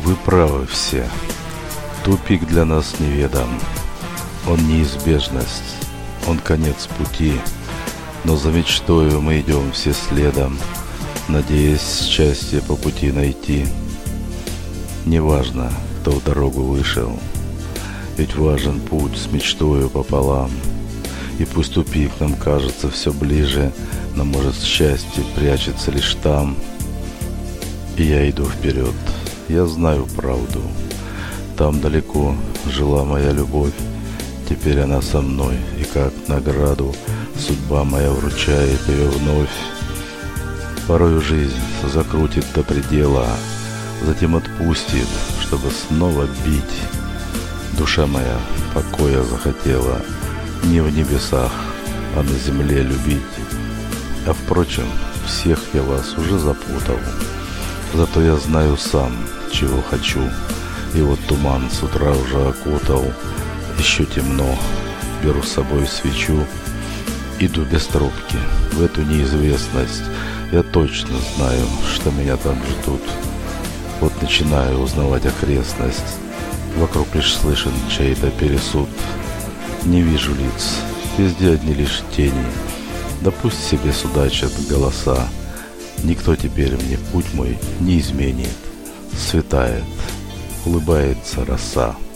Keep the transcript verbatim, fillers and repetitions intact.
Вы правы все. Тупик для нас неведом. Он неизбежность, он конец пути. Но за мечтою мы идем все следом, надеясь счастье по пути найти. Неважно, кто в дорогу вышел, ведь важен путь с мечтою пополам. И пусть тупик нам кажется все ближе, но может счастье прячется лишь там. И я иду вперед, я знаю правду. Там далеко жила моя любовь, теперь она со мной, и как награду судьба моя вручает ее вновь. Порою жизнь закрутит до предела, затем отпустит, чтобы снова бить. Душа моя покоя захотела не в небесах, а на земле любить. А впрочем, всех я вас уже запутал, зато я знаю сам, чего хочу. И вот туман с утра уже окутал, еще темно, беру с собой свечу. Иду без трубки в эту неизвестность. Я точно знаю, что меня там ждут. Вот начинаю узнавать окрестность. Вокруг лишь слышен чей-то пересуд. Не вижу лиц, везде одни лишь тени. Да пусть себе судачат голоса. Никто теперь мне путь мой не изменит. Светает, улыбается роса.